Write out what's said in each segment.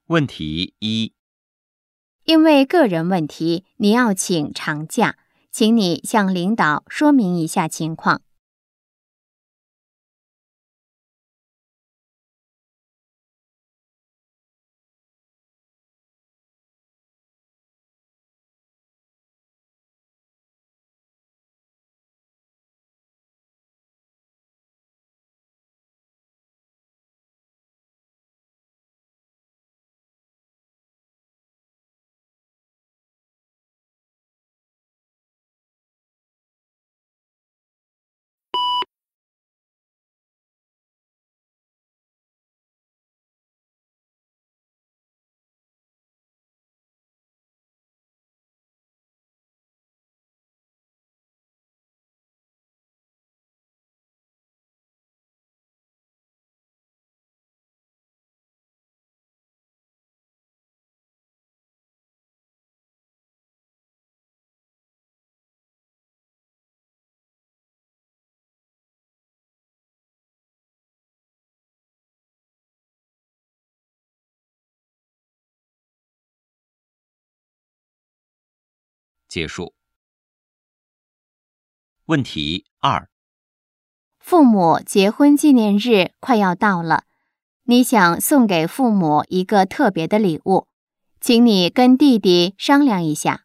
问题一： 因为个人问题，你要请长假，请你向领导说明一下情况。 结束。问题二： 父母结婚纪念日快要到了，你想送给父母一个特别的礼物，请你跟弟弟商量一下。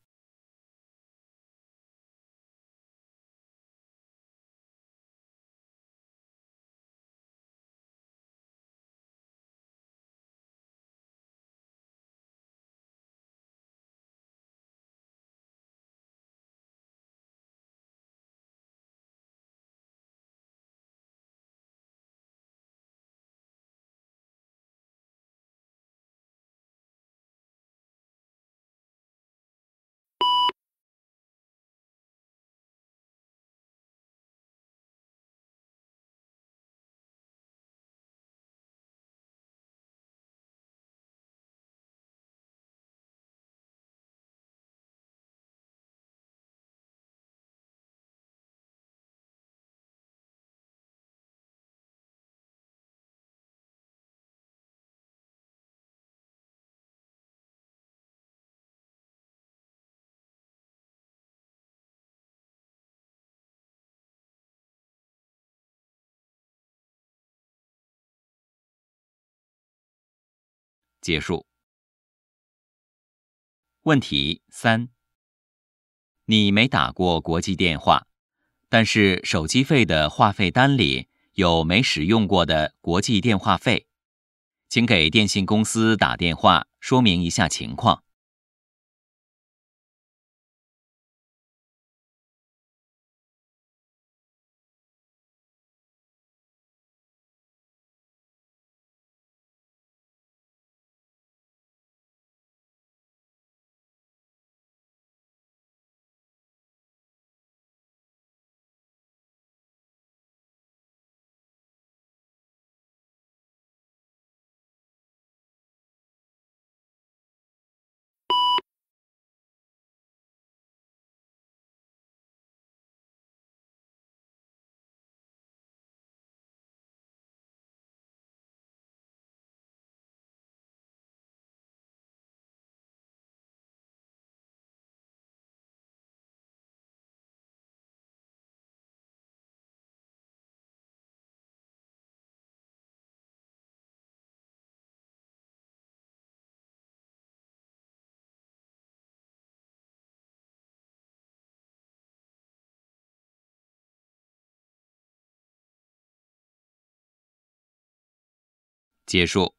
结束。问题三：你没打过国际电话，但是手机费的话费单里有没使用过的国际电话费，请给电信公司打电话说明一下情况。结束。